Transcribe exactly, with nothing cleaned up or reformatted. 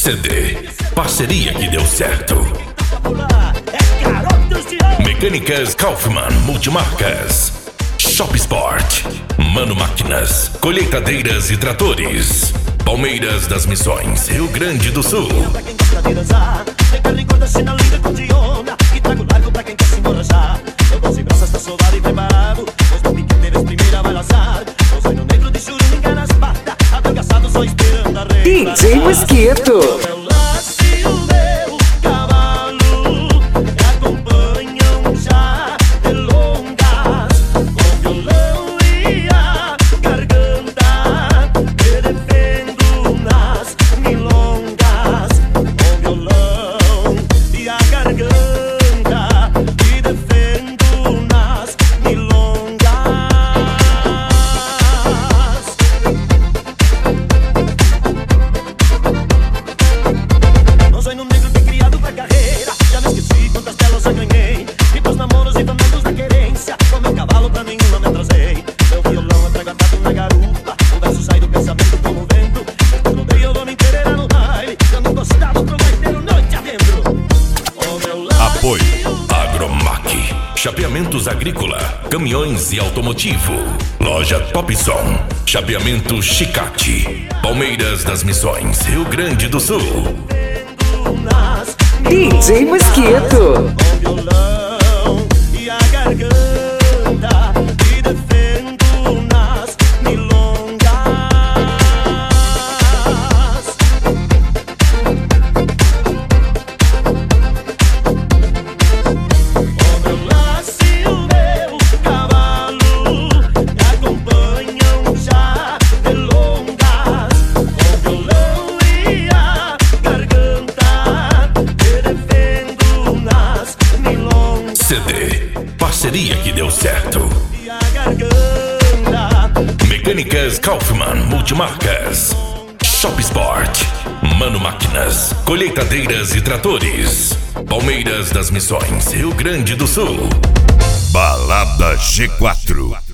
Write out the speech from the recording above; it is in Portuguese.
C D, parceria que deu certo. Mecânicas Kaufmann Multimarcas, Shop Sport, Mano Máquinas, colheitadeiras e tratores, Palmeiras das Missões, Rio Grande do Sul. D J Mosquito. Apoio Agromac, chapeamentos agrícola, caminhões e automotivo. Loja Top Som, chapeamento Chicate, Palmeiras das Missões, Rio Grande do Sul. D J Mosquito. C D, parceria que deu certo. Mecânicas Kaufmann Multimarcas, Shop Sport, Mano Máquinas, colheitadeiras e tratores, Palmeiras das Missões, Rio Grande do Sul. Balada G quatro.